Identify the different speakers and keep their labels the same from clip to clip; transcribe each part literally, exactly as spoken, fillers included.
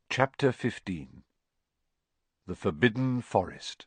Speaker 1: Chapter fifteen. The Forbidden Forest.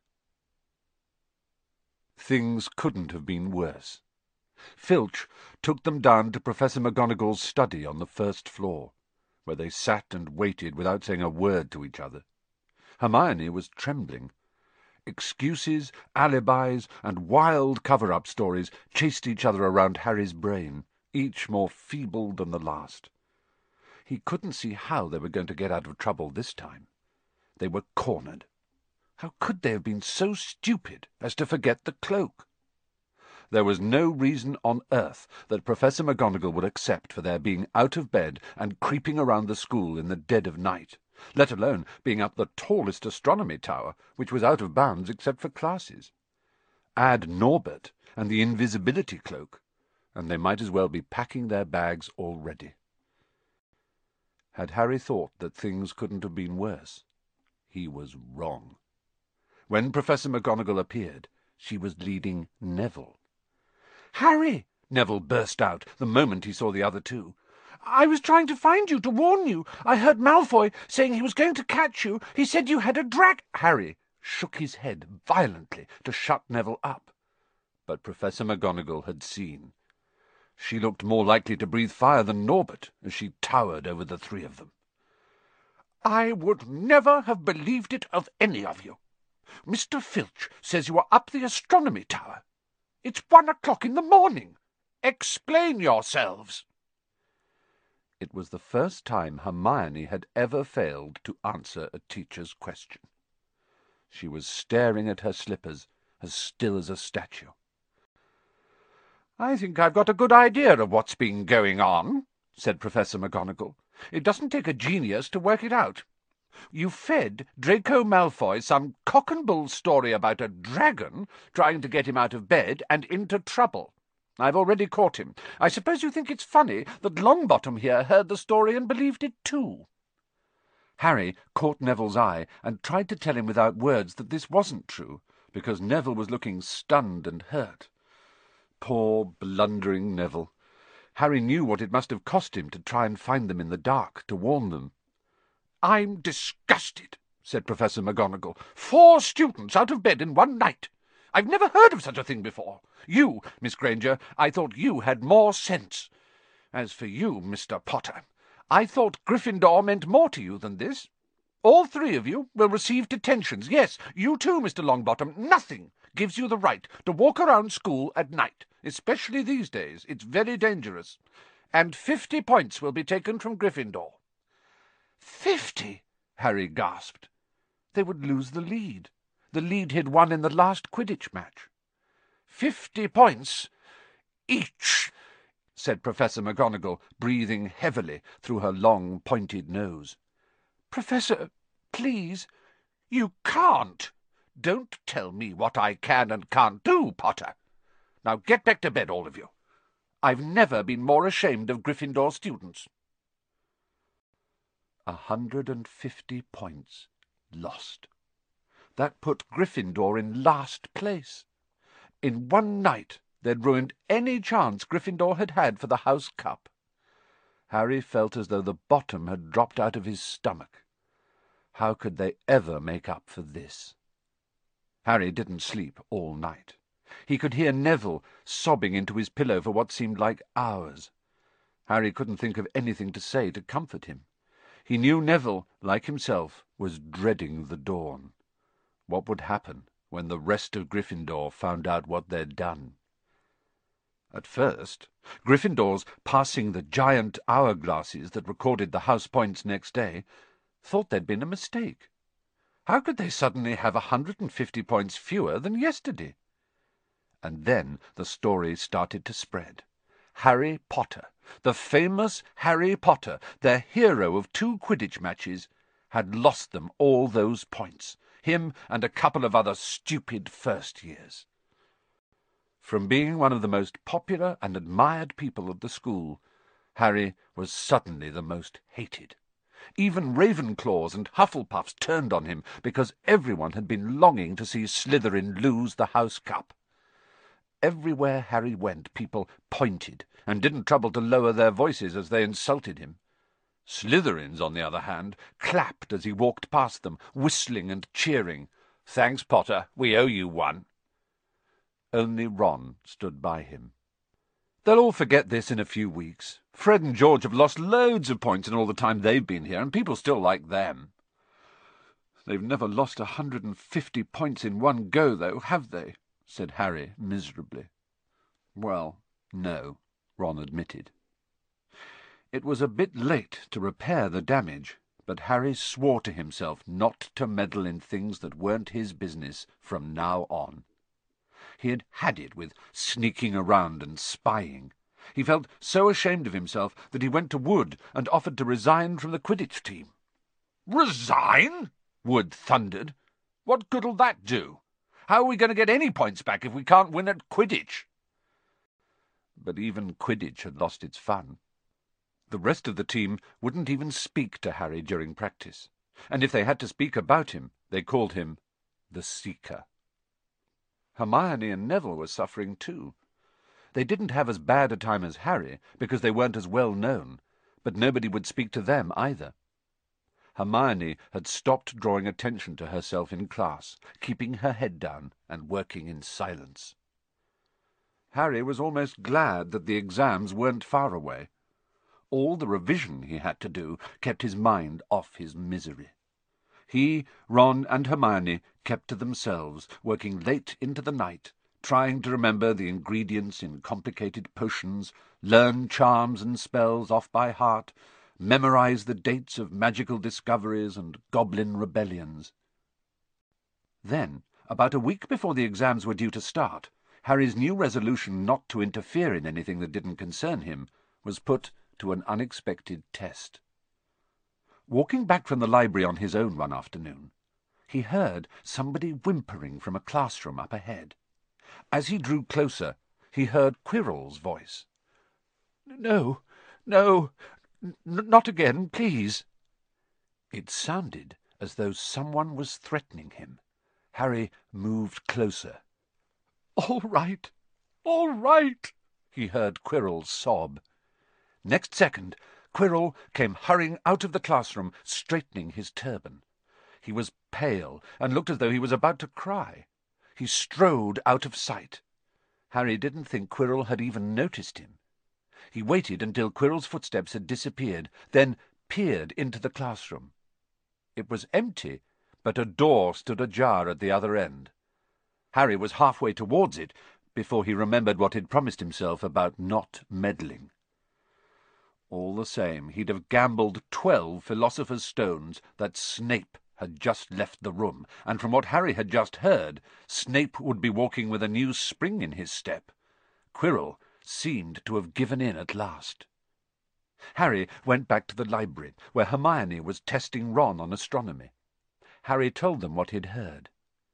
Speaker 1: Things couldn't have been worse. Filch took them down to Professor McGonagall's study on the first floor, where they sat and waited without saying a word to each other. Hermione was trembling. Excuses, alibis, and wild cover-up stories chased each other around Harry's brain, each more feeble than the last. He couldn't see how they were going to get out of trouble this time. They were cornered. How could they have been so stupid as to forget the cloak? There was no reason on earth that Professor McGonagall would accept for their being out of bed and creeping around the school in the dead of night, let alone being up the tallest astronomy tower, which was out of bounds except for classes. Add Norbert and the invisibility cloak, and they might as well be packing their bags already. Had Harry thought that things couldn't have been worse, he was wrong. When Professor McGonagall appeared, she was leading Neville.
Speaker 2: "Harry!"
Speaker 1: Neville burst out the moment he saw the other two.
Speaker 2: "I was trying to find you, to warn you. I heard Malfoy saying he was going to catch you. He said you had a drag—"
Speaker 1: Harry shook his head violently to shut Neville up. But Professor McGonagall had seen. She looked more likely to breathe fire than Norbert as she towered over the three of them.
Speaker 2: "I would never have believed it of any of you. Mister Filch says you are up the astronomy tower. It's one o'clock in the morning. Explain yourselves."
Speaker 1: It was the first time Hermione had ever failed to answer a teacher's question. She was staring at her slippers, as still as a statue.
Speaker 2: "I think I've got a good idea of what's been going on," said Professor McGonagall. "It doesn't take a genius to work it out. You fed Draco Malfoy some cock-and-bull story about a dragon trying to get him out of bed and into trouble. I've already caught him. I suppose you think it's funny that Longbottom here heard the story and believed it too."
Speaker 1: Harry caught Neville's eye and tried to tell him without words that this wasn't true, because Neville was looking stunned and hurt. Poor, blundering Neville. Harry knew what it must have cost him to try and find them in the dark, to warn them.
Speaker 2: "I'm disgusted," said Professor McGonagall. "Four students out of bed in one night. I've never heard of such a thing before. You, Miss Granger, I thought you had more sense. As for you, Mister Potter, I thought Gryffindor meant more to you than this. All three of you will receive detentions. Yes, you too, Mister Longbottom. Nothing gives you the right to walk around school at night, especially these days. It's very dangerous. And fifty points will be taken from Gryffindor."
Speaker 1: Fifty? Harry gasped. They would lose the lead. The lead he'd won in the last Quidditch match.
Speaker 2: Fifty points each, said Professor McGonagall, breathing heavily through her long, pointed nose. "Professor, please, you can't. Don't tell me what I can and can't do, Potter. Now get back to bed, all of you. I've never been more ashamed of Gryffindor students."
Speaker 1: A hundred and fifty points lost. That put Gryffindor in last place. In one night they'd ruined any chance Gryffindor had had for the House Cup. Harry felt as though the bottom had dropped out of his stomach. How could they ever make up for this? Harry didn't sleep all night. He could hear Neville sobbing into his pillow for what seemed like hours. Harry couldn't think of anything to say to comfort him. He knew Neville, like himself, was dreading the dawn. What would happen when the rest of Gryffindor found out what they'd done? At first, Gryffindors, passing the giant hourglasses that recorded the house points next day, thought there'd been a mistake. How could they suddenly have a hundred and fifty points fewer than yesterday? And then the story started to spread. Harry Potter, the famous Harry Potter, their hero of two Quidditch matches, had lost them all those points, him and a couple of other stupid first-years. From being one of the most popular and admired people at the school, Harry was suddenly the most hated. Even Ravenclaws and Hufflepuffs turned on him because everyone had been longing to see Slytherin lose the House Cup. Everywhere Harry went, people pointed and didn't trouble to lower their voices as they insulted him. Slytherins, on the other hand, clapped as he walked past them, whistling and cheering. "Thanks, Potter, we owe you one." Only Ron stood by him. "They'll all forget this in a few weeks. Fred and George have lost loads of points in all the time they've been here, and people still like them." "They've never lost a hundred and fifty points in one go, though, have they?" said Harry miserably. "Well, no," Ron admitted. It was a bit late to repair the damage, but Harry swore to himself not to meddle in things that weren't his business from now on. He had had it with sneaking around and spying. He felt so ashamed of himself that he went to Wood and offered to resign from the Quidditch team. "Resign?" Wood thundered. "What good'll that do? How are we going to get any points back if we can't win at Quidditch?" But even Quidditch had lost its fun. The rest of the team wouldn't even speak to Harry during practice, and if they had to speak about him, they called him the Seeker. Hermione and Neville were suffering too. They didn't have as bad a time as Harry, because they weren't as well known, but nobody would speak to them either. Hermione had stopped drawing attention to herself in class, keeping her head down and working in silence. Harry was almost glad that the exams weren't far away. All the revision he had to do kept his mind off his misery. He, Ron, and Hermione kept to themselves, working late into the night, trying to remember the ingredients in complicated potions, learn charms and spells off by heart, memorize the dates of magical discoveries and goblin rebellions. Then, about a week before the exams were due to start, Harry's new resolution not to interfere in anything that didn't concern him was put to an unexpected test. Walking back from the library on his own one afternoon, he heard somebody whimpering from a classroom up ahead. As he drew closer, he heard Quirrell's voice. "No, no, n not again, please." It sounded as though someone was threatening him. Harry moved closer. "All right, all right," he heard Quirrell sob. Next second, Quirrell came hurrying out of the classroom, straightening his turban. He was pale and looked as though he was about to cry. He strode out of sight. Harry didn't think Quirrell had even noticed him. He waited until Quirrell's footsteps had disappeared, then peered into the classroom. It was empty, but a door stood ajar at the other end. Harry was halfway towards it before he remembered what he'd promised himself about not meddling. All the same, he'd have gambled twelve Philosopher's Stones that Snape had just left the room, and from what Harry had just heard, Snape would be walking with a new spring in his step. Quirrell seemed to have given in at last. Harry went back to the library, where Hermione was testing Ron on astronomy. Harry told them what he'd heard.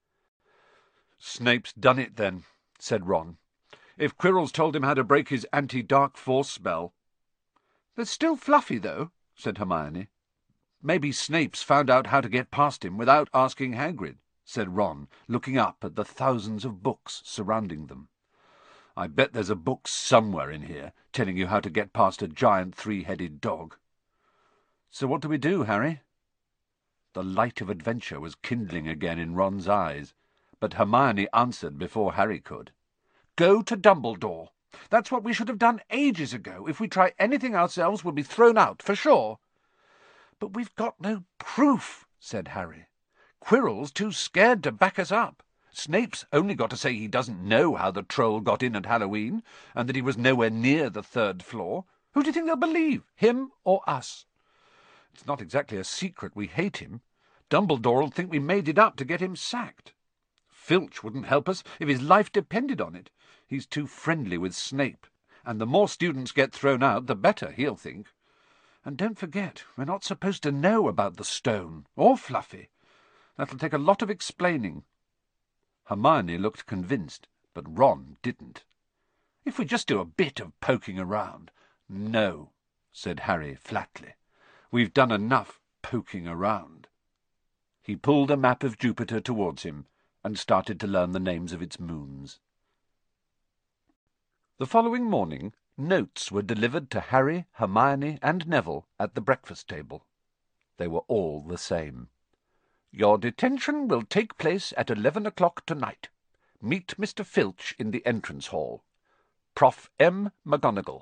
Speaker 1: "Snape's done it, then," said Ron. "If Quirrell's told him how to break his anti-dark force spell." "There's still Fluffy, though," said Hermione. "Maybe Snape's found out how to get past him without asking Hagrid," said Ron, looking up at the thousands of books surrounding them. "I bet there's a book somewhere in here telling you how to get past a giant three-headed dog." "So what do we do, Harry?" The light of adventure was kindling again in Ron's eyes, but Hermione answered before Harry could. "Go to Dumbledore. That's what we should have done ages ago. If we try anything ourselves, we'll be thrown out, for sure." "But we've got no proof," said Harry. "Quirrell's too scared to back us up. Snape's only got to say he doesn't know how the troll got in at Halloween, and that he was nowhere near the third floor. Who do you think they'll believe, him or us? It's not exactly a secret we hate him. Dumbledore'll think we made it up to get him sacked. Filch wouldn't help us if his life depended on it. He's too friendly with Snape, and the more students get thrown out, the better, he'll think. And don't forget, we're not supposed to know about the stone, or Fluffy. That'll take a lot of explaining." Hermione looked convinced, but Ron didn't. "If we just do a bit of poking around." "No," said Harry flatly. "We've done enough poking around." He pulled a map of Jupiter towards him and started to learn the names of its moons. The following morning, Notes were delivered to Harry, Hermione, and Neville at the breakfast table. They were all the same. "Your detention will take place at eleven o'clock tonight. Meet Mister Filch in the entrance hall. Professor M. McGonagall."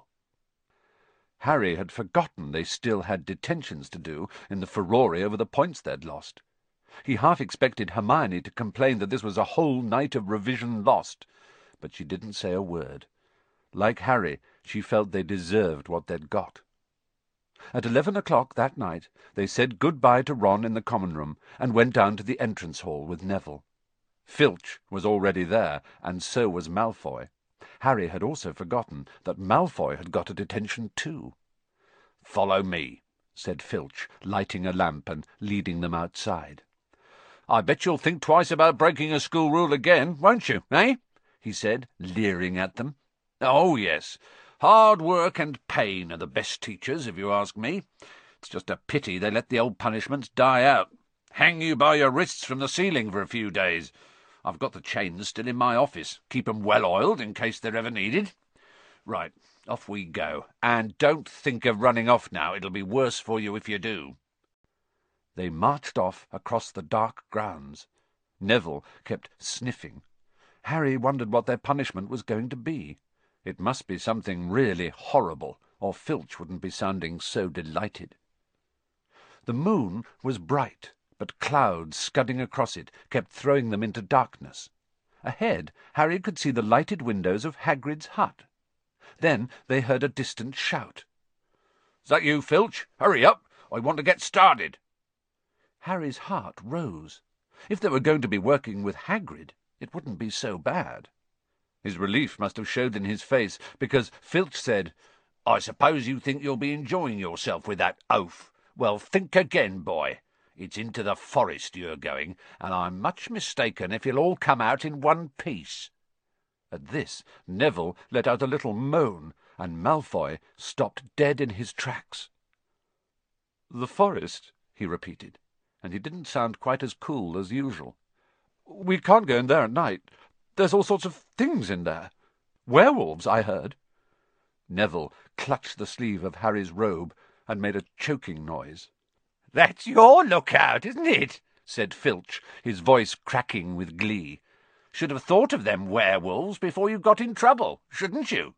Speaker 1: Harry had forgotten they still had detentions to do in the furore over the points they'd lost. He half expected Hermione to complain that this was a whole night of revision lost, but she didn't say a word. Like Harry, she felt they deserved what they'd got. At eleven o'clock that night they said good-bye to Ron in the common room and went down to the entrance hall with Neville. Filch was already there, and so was Malfoy. Harry had also forgotten that Malfoy had got a detention too. "Follow me," said Filch, lighting a lamp and leading them outside. "I bet you'll think twice about breaking a school rule again, won't you, eh?" he said, leering at them. "Oh, yes. Hard work and pain are the best teachers, if you ask me. It's just a pity they let the old punishments die out. Hang you by your wrists from the ceiling for a few days. I've got the chains still in my office. Keep 'em well oiled in case they're ever needed. Right, off we go. And don't think of running off now. It'll be worse for you if you do." They marched off across the dark grounds. Neville kept sniffing. Harry wondered what their punishment was going to be. It must be something really horrible, or Filch wouldn't be sounding so delighted. The moon was bright, but clouds scudding across it kept throwing them into darkness. Ahead, Harry could see the lighted windows of Hagrid's hut. Then they heard a distant shout. "Is that you, Filch? Hurry up! I want to get started." Harry's heart rose. If they were going to be working with Hagrid, it wouldn't be so bad. His relief must have showed in his face, because Filch said, "I suppose you think you'll be enjoying yourself with that oaf. Well, think again, boy. It's into the forest you're going, and I'm much mistaken if you'll all come out in one piece." At this, Neville let out a little moan, and Malfoy stopped dead in his tracks. "The forest," he repeated, and he didn't sound quite as cool as usual. "We can't go in there at night. There's all sorts of things in there. Werewolves, I heard." Neville clutched the sleeve of Harry's robe and made a choking noise. "That's your lookout, isn't it?" said Filch, his voice cracking with glee. "Should have thought of them werewolves before you got in trouble, shouldn't you?"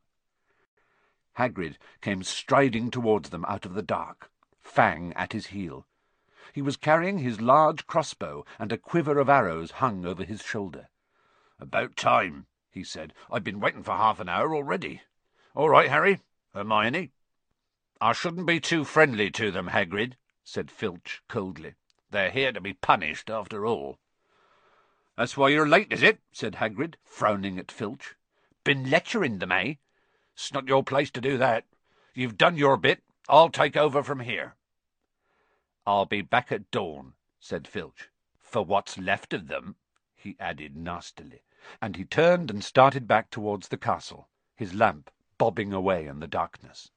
Speaker 1: Hagrid came striding towards them out of the dark, Fang at his heel. He was carrying his large crossbow, and a quiver of arrows hung over his shoulder. "About time," he said. "I've been waiting for half an hour already. All right, Harry. Hermione." "I shouldn't be too friendly to them, Hagrid," said Filch coldly. "They're here to be punished, after all." "That's why you're late, is it?" said Hagrid, frowning at Filch. "Been lecturing them, eh? It's not your place to do that. You've done your bit. I'll take over from here." "I'll be back at dawn," said Filch. "For what's left of them," he added nastily, and he turned and started back towards the castle, his lamp bobbing away in the darkness.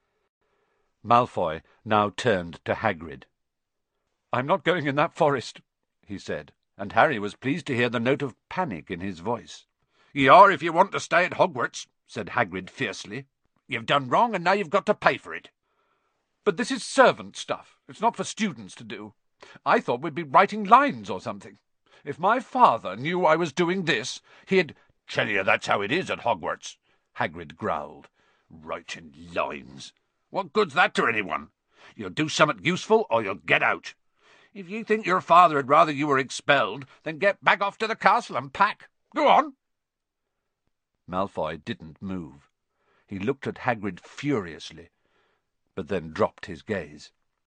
Speaker 1: Malfoy now turned to Hagrid. "I'm not going in that forest," he said, and Harry was pleased to hear the note of panic in his voice. "You are if you want to stay at Hogwarts," said Hagrid fiercely. "You've done wrong, and now you've got to pay for it." "But this is servant stuff. It's not for students to do. I thought we'd be writing lines or something. If my father knew I was doing this, he'd—" "Tell you that's how it is at Hogwarts," Hagrid growled. "Writing lines. What good's that to anyone? You'll do something useful, or you'll get out. If you think your father'd rather you were expelled, then get back off to the castle and pack. Go on." Malfoy didn't move. He looked at Hagrid furiously, but then dropped his gaze.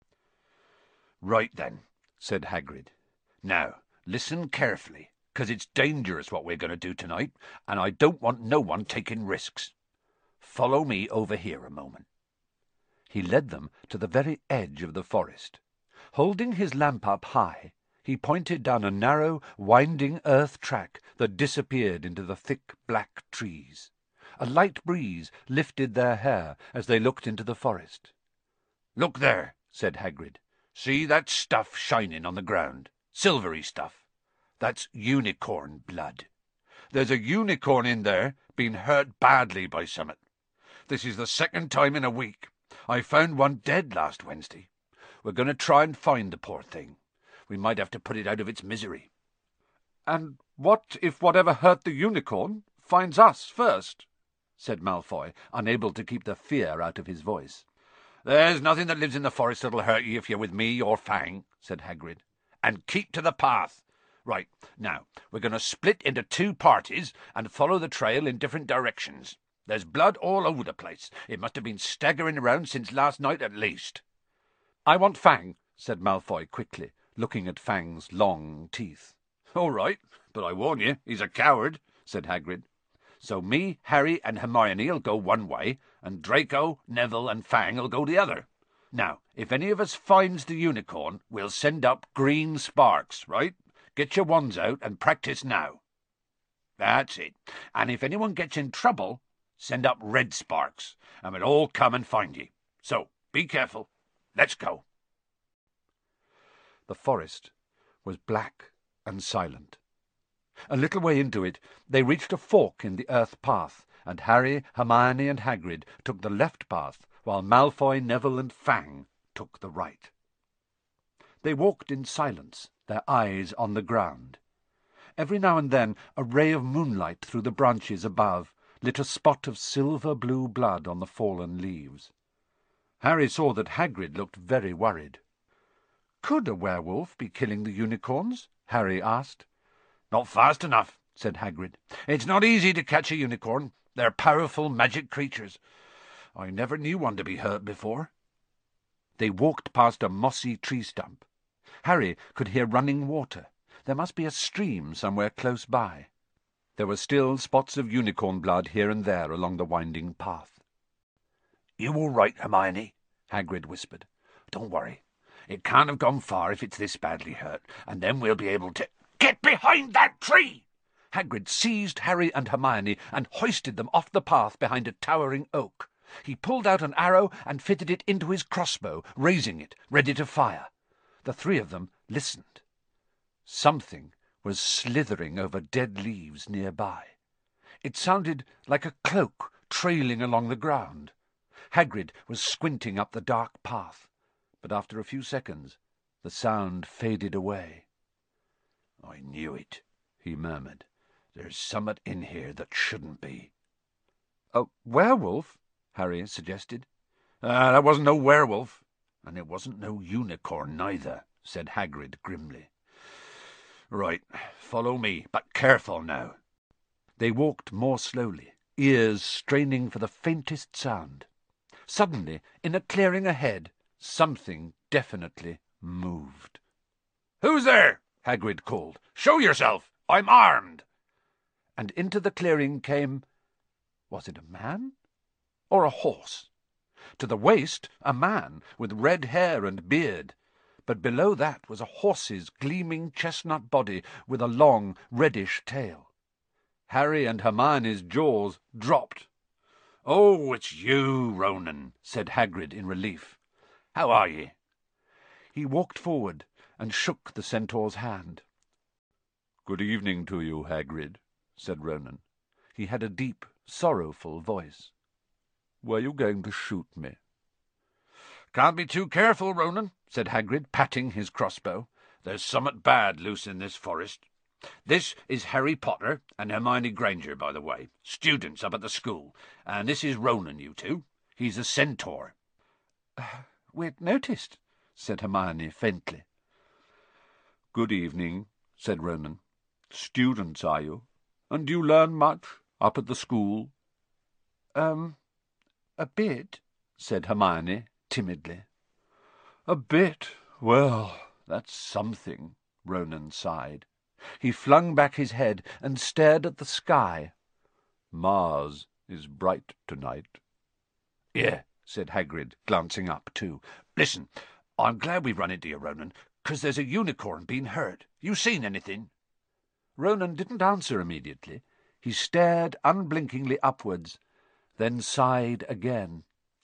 Speaker 1: "Right then," said Hagrid. "Now, listen carefully, 'cause it's dangerous what we're going to do tonight, and I don't want no one taking risks. Follow me over here a moment." He led them to the very edge of the forest. Holding his lamp up high, he pointed down a narrow, winding earth track that disappeared into the thick black trees. A light breeze lifted their hair as they looked into the forest. "Look there," said Hagrid. "See that stuff shining on the ground? Silvery stuff. That's unicorn blood. There's a unicorn in there been hurt badly by summat.
Speaker 2: This is the second time in a week. I found one dead last Wednesday. We're going to try and find the poor thing. We might have to put it out of its misery."
Speaker 1: "And what if whatever hurt the unicorn finds us first?" said Malfoy, unable to keep the fear out of his voice.
Speaker 2: "There's nothing that lives in the forest that'll hurt you if you're with me or Fang," said Hagrid. "And keep to the path. Right, now, we're going to split into two parties and follow the trail in different directions. There's blood all over the place. It must have been staggering around since last night at least."
Speaker 1: "I want Fang," said Malfoy quickly, looking at Fang's long teeth.
Speaker 2: "All right, but I warn you, he's a coward," said Hagrid. "So me, Harry, and Hermione'll go one way, and Draco, Neville, and Fang'll go the other. Now, if any of us finds the unicorn, we'll send up green sparks, right? Get your wands out and practice now. That's it. And if anyone gets in trouble, send up red sparks, and we'll all come and find ye. So, be careful. Let's go."
Speaker 1: The forest was black and silent. A little way into it, they reached a fork in the earth path, and Harry, Hermione, and Hagrid took the left path, while Malfoy, Neville, and Fang took the right. They walked in silence, their eyes on the ground. Every now and then a ray of moonlight through the branches above lit a spot of silver-blue blood on the fallen leaves. Harry saw that Hagrid looked very worried. "Could a werewolf be killing the unicorns?" Harry asked.
Speaker 2: "Not fast enough," said Hagrid. "It's not easy to catch a unicorn. They're powerful magic creatures. I never knew one to be hurt before."
Speaker 1: They walked past a mossy tree stump. Harry could hear running water. There must be a stream somewhere close by. There were still spots of unicorn blood here and there along the winding path.
Speaker 2: "You all right, Hermione?" Hagrid whispered. "Don't worry. It can't have gone far if it's this badly hurt, and then we'll be able to—" "Get behind that tree!"
Speaker 1: Hagrid seized Harry and Hermione and hoisted them off the path behind a towering oak. He pulled out an arrow and fitted it into his crossbow, raising it, ready to fire. The three of them listened. Something was slithering over dead leaves nearby. It sounded like a cloak trailing along the ground. Hagrid was squinting up the dark path, but after a few seconds the sound faded away.
Speaker 2: "I knew it," he murmured. "There's summat in here that shouldn't be."
Speaker 1: "A werewolf?" Harry suggested.
Speaker 2: "Ah, that wasn't no werewolf, and it wasn't no unicorn neither," said Hagrid grimly. "Right, follow me, but careful now."
Speaker 1: They walked more slowly, ears straining for the faintest sound. Suddenly, in a clearing ahead, something definitely moved.
Speaker 2: "Who's there?" Hagrid called. "Show yourself! I'm armed!"
Speaker 1: And into the clearing came... was it a man? Or a horse? To the waist, a man, with red hair and beard. But below that was a horse's gleaming chestnut body with a long, reddish tail. Harry and Hermione's jaws dropped.
Speaker 2: "Oh, it's you, Ronan," said Hagrid in relief. "How are ye?"
Speaker 1: He walked forward and shook the centaur's hand.
Speaker 2: "Good evening to you, Hagrid," said Ronan.
Speaker 1: He had a deep, sorrowful voice. "Were you going to shoot me?"
Speaker 2: "Can't be too careful, Ronan," said Hagrid, patting his crossbow. "There's summat bad loose in this forest. This is Harry Potter and Hermione Granger, by the way, students up at the school. And this is Ronan, you two. He's a centaur."
Speaker 1: Uh, "We'd noticed," said Hermione faintly.
Speaker 2: "Good evening," said Ronan. "Students, are you? And do you learn much up at the school?"
Speaker 1: Um, a bit," said Hermione timidly.
Speaker 2: "A bit? Well, that's something," Ronan sighed.
Speaker 1: He flung back his head and stared at the sky.
Speaker 2: "Mars is bright tonight."
Speaker 1: "Yeah," said Hagrid, glancing up too.
Speaker 2: "Listen, I'm glad we've run into you, Ronan, 'cause there's a unicorn being hurt. You seen anything?"
Speaker 1: Ronan didn't answer immediately. He stared unblinkingly upwards, then sighed again.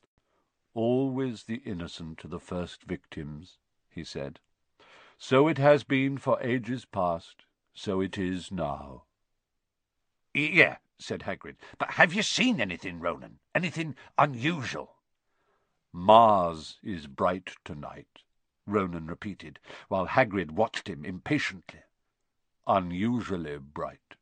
Speaker 2: "Always the innocent are the first victims," he said. "So it has been for ages past, so it is now."
Speaker 1: "Yeah,"
Speaker 2: said Hagrid. "But have you seen anything, Ronan? Anything unusual?"
Speaker 1: "Mars is bright tonight," Ronan repeated, while Hagrid watched him impatiently. "Unusually bright."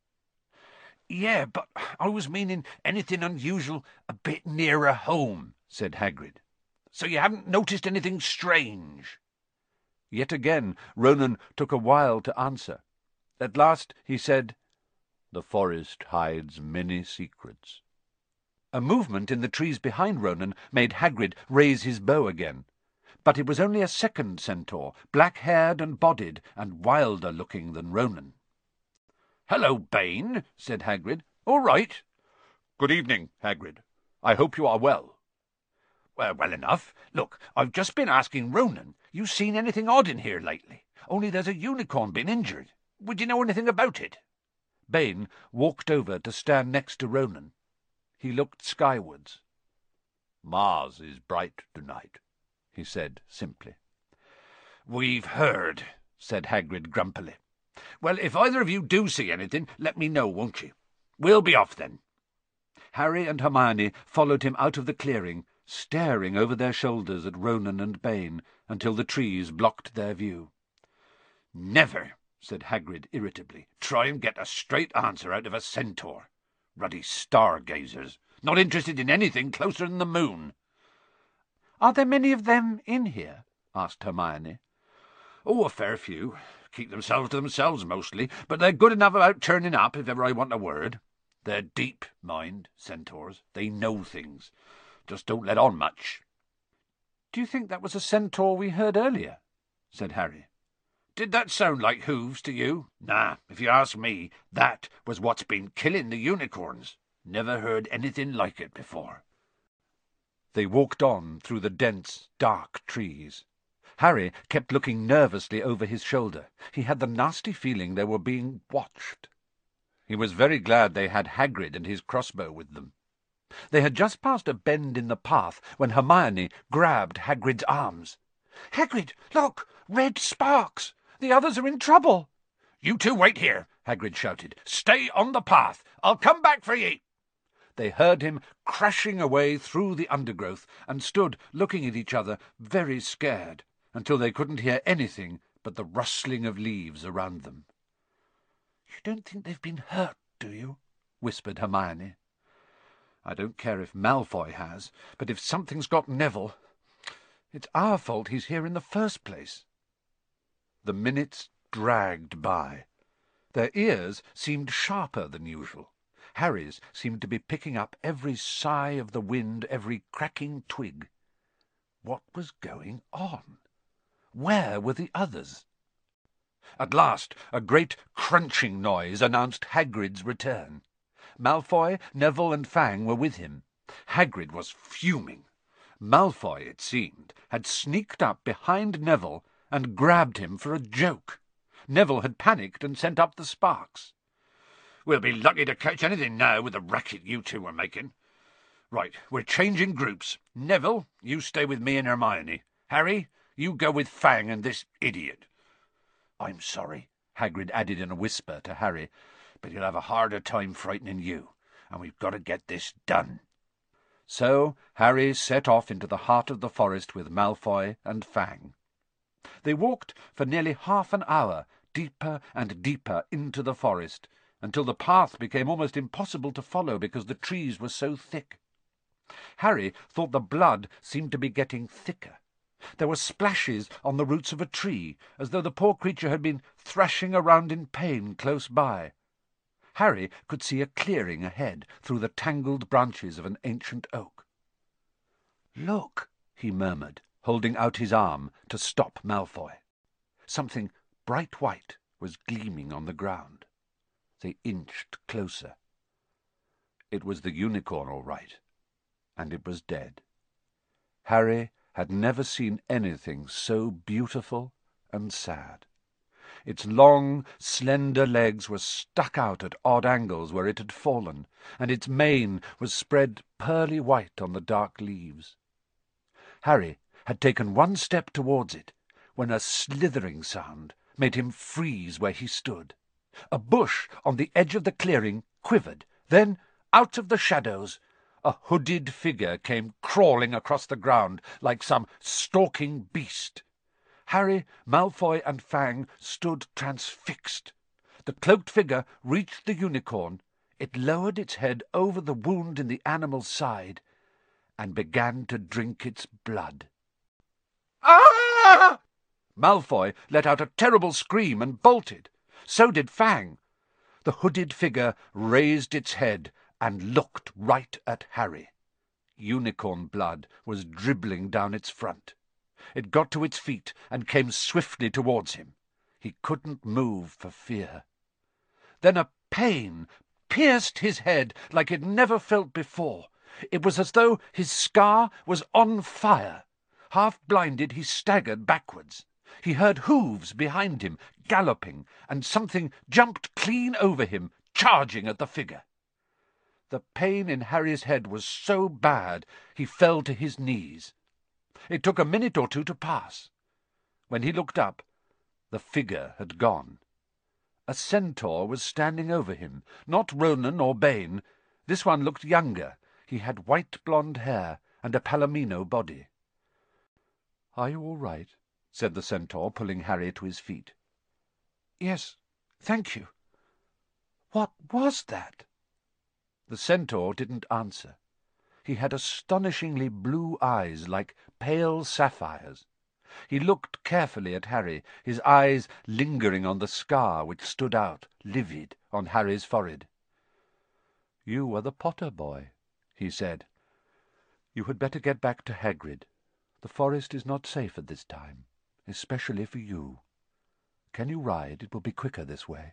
Speaker 2: "Yeah, but I was meaning anything unusual a bit nearer home," said Hagrid. "So you haven't noticed anything strange?"
Speaker 1: Yet again Ronan took a while to answer. At last he said, "The forest hides many secrets." A movement in the trees behind Ronan made Hagrid raise his bow again. But it was only a second centaur, black-haired and bodied, and wilder looking than Ronan.
Speaker 2: "Hello, Bane," said Hagrid. "All right?"
Speaker 1: "Good evening, Hagrid. I hope you are well."
Speaker 2: Well, well enough. Look, I've just been asking Ronan, you seen anything odd in here lately? Only there's a unicorn been injured. Would you know anything about it?"
Speaker 1: Bane walked over to stand next to Ronan. He looked skywards. "Mars is bright tonight," he said simply.
Speaker 2: "We've heard," said Hagrid grumpily. "Well, if either of you do see anything, let me know, won't you? We'll be off then."
Speaker 1: Harry and Hermione followed him out of the clearing, staring over their shoulders at Ronan and Bane until the trees blocked their view.
Speaker 2: "Never," said Hagrid irritably, "try and get a straight answer out of a centaur. Ruddy stargazers, not interested in anything closer than the moon."
Speaker 1: "Are there many of them in here?" asked Hermione.
Speaker 2: "Oh, a fair few. Keep themselves to themselves mostly, but they're good enough about turning up if ever I want a word. They're deep, mind, centaurs. They know things. Just don't let on much."
Speaker 1: "Do you think that was a centaur we heard earlier?" said Harry.
Speaker 2: "Did that sound like hooves to you? Nah, if you ask me, that was what's been killing the unicorns. Never heard anything like it before."
Speaker 1: They walked on through the dense, dark trees. Harry kept looking nervously over his shoulder. He had the nasty feeling they were being watched. He was very glad they had Hagrid and his crossbow with them. They had just passed a bend in the path when Hermione grabbed Hagrid's arms.
Speaker 2: "Hagrid, look! Red sparks! The others are in trouble!" "You two wait here," Hagrid shouted. "Stay on the path. I'll come back for ye."
Speaker 1: They heard him crashing away through the undergrowth and stood looking at each other very scared until they couldn't hear anything but the rustling of leaves around them.
Speaker 2: "You don't think they've been hurt, do you?" whispered Hermione.
Speaker 1: "I don't care if Malfoy has, but if something's got Neville, it's our fault he's here in the first place." The minutes dragged by. Their ears seemed sharper than usual. Harry's seemed to be picking up every sigh of the wind, every cracking twig. What was going on? Where were the others? At last a great crunching noise announced Hagrid's return. Malfoy, Neville, and Fang were with him. Hagrid was fuming. Malfoy, it seemed, had sneaked up behind Neville and grabbed him for a joke. Neville had panicked and sent up the sparks.
Speaker 2: "We'll be lucky to catch anything now with the racket you two are making. Right, we're changing groups. Neville, you stay with me and Hermione. Harry, you go with Fang and this idiot. I'm sorry," Hagrid added in a whisper to Harry, "but he'll have a harder time frightening you, and we've got to get this done."
Speaker 1: So Harry set off into the heart of the forest with Malfoy and Fang. They walked for nearly half an hour, deeper and deeper into the forest, until the path became almost impossible to follow because the trees were so thick. Harry thought the blood seemed to be getting thicker. There were splashes on the roots of a tree, as though the poor creature had been thrashing around in pain close by. Harry could see a clearing ahead through the tangled branches of an ancient oak. "Look," he murmured, holding out his arm to stop Malfoy. Something bright white was gleaming on the ground. They inched closer. It was the unicorn, all right, and it was dead. Harry had never seen anything so beautiful and sad. Its long, slender legs were stuck out at odd angles where it had fallen, and its mane was spread pearly white on the dark leaves. Harry had taken one step towards it when a slithering sound made him freeze where he stood. A bush on the edge of the clearing quivered. Then out of the shadows, a hooded figure came crawling across the ground like some stalking beast. Harry, Malfoy, and Fang stood transfixed. The cloaked figure reached the unicorn. It lowered its head over the wound in the animal's side and began to drink its blood. "Ah!" Malfoy let out a terrible scream and bolted. So did Fang. The hooded figure raised its head and looked right at Harry. Unicorn blood was dribbling down its front. It got to its feet and came swiftly towards him. He couldn't move for fear. Then a pain pierced his head like it never felt before. It was as though his scar was on fire. Half blinded, he staggered backwards. He heard hooves behind him, galloping, and something jumped clean over him, charging at the figure. The pain in Harry's head was so bad he fell to his knees. It took a minute or two to pass. When he looked up, the figure had gone. A centaur was standing over him, not Ronan or Bane. This one looked younger. He had white blonde hair and a palomino body. "Are you all right?" said the centaur, pulling Harry to his feet. "Yes, thank you. What was that?" The centaur didn't answer. He had astonishingly blue eyes like pale sapphires. He looked carefully at Harry, his eyes lingering on the scar which stood out, livid, on Harry's forehead. "You are the Potter boy," he said. "You had better get back to Hagrid. The forest is not safe at this time, especially for you. Can you ride? It will be quicker this way."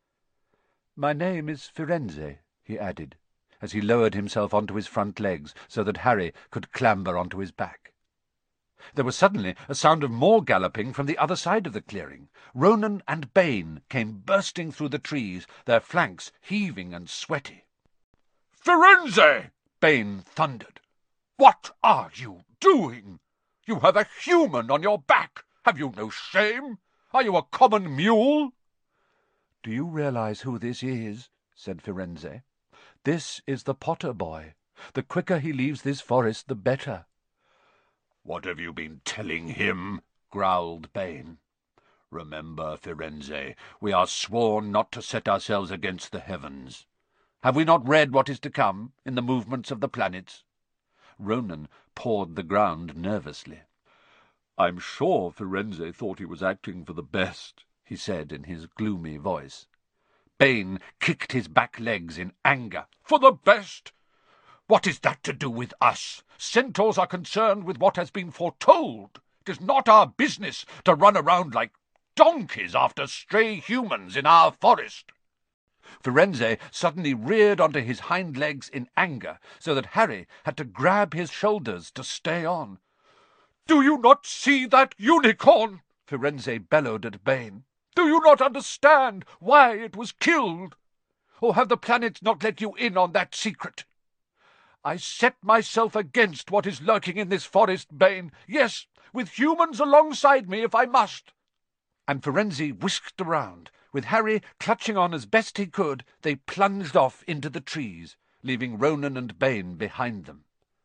Speaker 1: "My name is Firenze," he added, as he lowered himself onto his front legs so that Harry could clamber onto his back. There was suddenly a sound of more galloping from the other side of the clearing. Ronan and Bane came bursting through the trees, their flanks heaving and sweaty. "Firenze!" Bane thundered. "What are you doing? You have a human on your back. Have you no shame? Are you a common mule?" "Do you realize who this is?" said Firenze. "This is the Potter boy. The quicker he leaves this forest, the better." "What have you been telling him?" growled Bane. "Remember, Firenze, we are sworn not to set ourselves against the heavens. Have we not read what is to come in the movements of the planets?" Ronan pawed the ground nervously. "I'm sure Firenze thought he was acting for the best," he said in his gloomy voice. Bane kicked his back legs in anger. "For the best? What is that to do with us? Centaurs are concerned with what has been foretold. It is not our business to run around like donkeys after stray humans in our forest." Firenze suddenly reared onto his hind legs in anger, so that Harry had to grab his shoulders to stay on. "Do you not see that unicorn?" Firenze bellowed at Bane. "Do you not understand why it was killed? Or have the planets not let you in on that secret? I set myself against what is lurking in this forest, Bane. Yes, with humans alongside me if I must." And Firenze whisked around. With Harry clutching on as best he could, they plunged off into the trees, leaving Ronan and Bane behind them.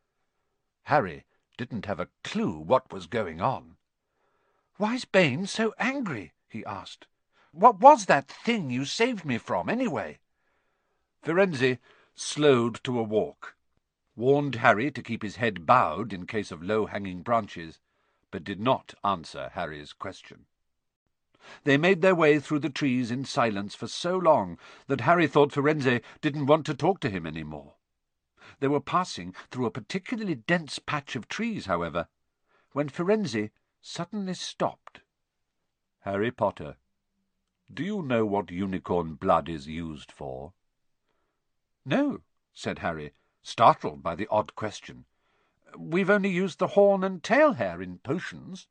Speaker 1: Harry didn't have a clue what was going on. "Why's Bane so angry?" he asked. "What was that thing you saved me from, anyway?" Firenze slowed to a walk, warned Harry to keep his head bowed in case of low-hanging branches, but did not answer Harry's question. They made their way through the trees in silence for so long that Harry thought Firenze didn't want to talk to him any more. They were passing through a particularly dense patch of trees, however, when Firenze suddenly stopped. "Harry Potter, do you know what unicorn blood is used for?" "No," said Harry, startled by the odd question. "We've only used the horn and tail hair in potions."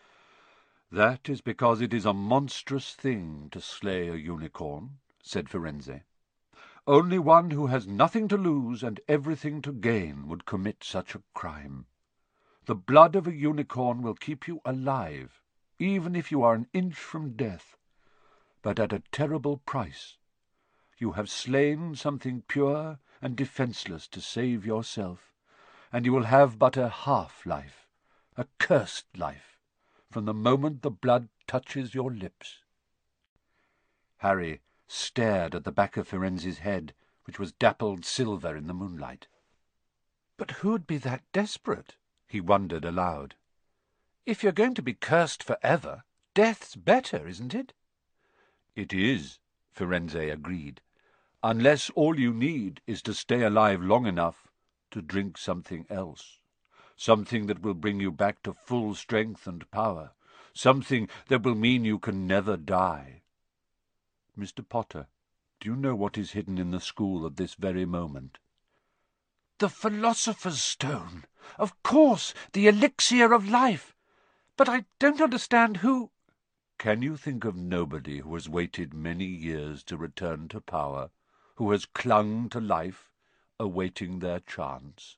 Speaker 1: "That is because it is a monstrous thing to slay a unicorn," said Firenze. "Only one who has nothing to lose and everything to gain would commit such a crime. The blood of a unicorn will keep you alive, even if you are an inch from death, but at a terrible price. You have slain something pure and defenceless to save yourself, and you will have but a half-life, a cursed life, from the moment the blood touches your lips." Harry stared at the back of Firenze's head, which was dappled silver in the moonlight. "But who'd be that desperate?" he wondered aloud. "If you're going to be cursed for ever, death's better, isn't it?" "It is," Firenze agreed, "unless all you need is to stay alive long enough to drink something else, something that will bring you back to full strength and power, something that will mean you can never die. Mister Potter, do you know what is hidden in the school at this very moment?" "The Philosopher's Stone! Of course, the elixir of life! But I don't understand who—" "Can you think of nobody who has waited many years to return to power, who has clung to life, awaiting their chance?"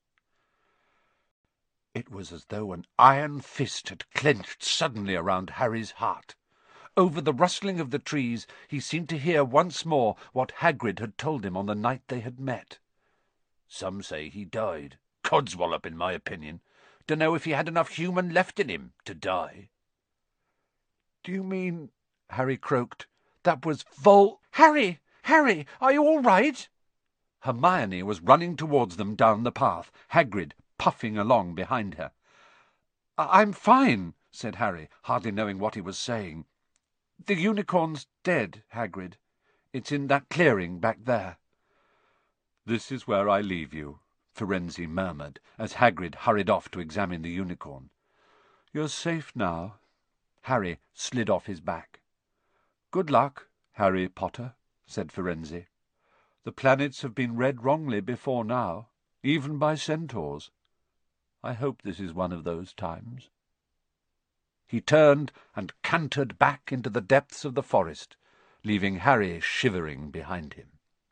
Speaker 1: It was as though an iron fist had clenched suddenly around Harry's heart. Over the rustling of the trees he seemed to hear once more what Hagrid had told him on the night they had met. "Some say he died. Codswallop, in my opinion. Dunno if he had enough human left in him to die." "Do you mean," Harry croaked, "that was Vol—" "Harry! Harry! Are you all right?" Hermione was running towards them down the path, Hagrid puffing along behind her. "I'm fine," said Harry, hardly knowing what he was saying. "The unicorn's dead, Hagrid. It's in that clearing back there." "This is where I leave you," Firenze murmured, as Hagrid hurried off to examine the unicorn. "You're safe now." Harry slid off his back. "Good luck, Harry Potter," said Firenze. "The planets have been read wrongly before now, even by centaurs. I hope this is one of those times." He turned and cantered back into the depths of the forest, leaving Harry shivering behind him.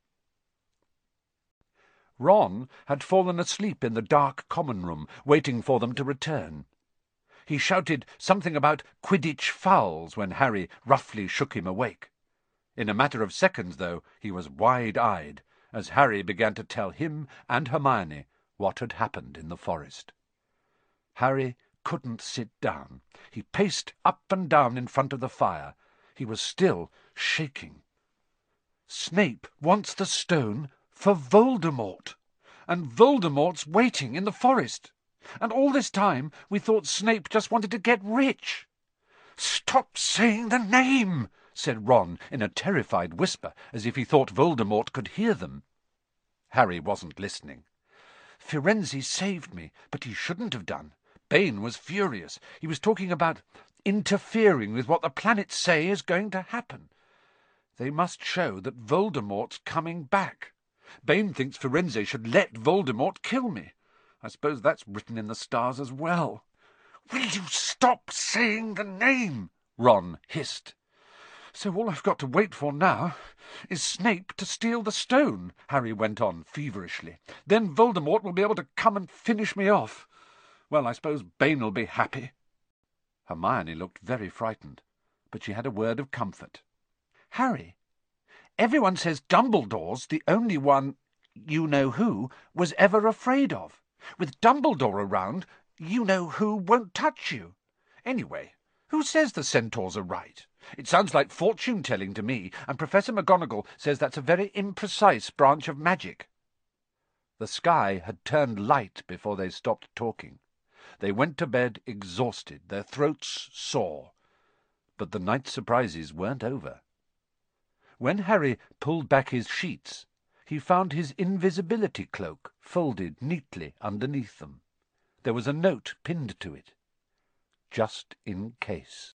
Speaker 1: Ron had fallen asleep in the dark common room, waiting for them to return. He shouted something about Quidditch fowls when Harry roughly shook him awake. In a matter of seconds, though, he was wide-eyed, as Harry began to tell him and Hermione what had happened in the forest. Harry couldn't sit down. He paced up and down in front of the fire. He was still shaking. "Snape wants the stone for Voldemort, and Voldemort's waiting in the forest. And all this time we thought Snape just wanted to get rich." "Stop saying the name!" said Ron in a terrified whisper, as if he thought Voldemort could hear them. Harry wasn't listening. "Firenze saved me, but he shouldn't have done. Bane was furious. He was talking about interfering with what the planets say is going to happen. They must show that Voldemort's coming back. Bane thinks Firenze should let Voldemort kill me. I suppose that's written in the stars as well." "Will you stop saying the name?" Ron hissed. "So all I've got to wait for now is Snape to steal the stone," Harry went on feverishly. "Then Voldemort will be able to come and finish me off. Well, I suppose Bane'll be happy." Hermione looked very frightened, but she had a word of comfort. "Harry, everyone says Dumbledore's the only one you-know-who was ever afraid of. With Dumbledore around, you-know-who won't touch you. Anyway, who says the centaurs are right? It sounds like fortune-telling to me, and Professor McGonagall says that's a very imprecise branch of magic." The sky had turned light before they stopped talking. They went to bed exhausted, their throats sore. But the night surprises weren't over. When Harry pulled back his sheets, he found his invisibility cloak folded neatly underneath them. There was a note pinned to it. "Just in case."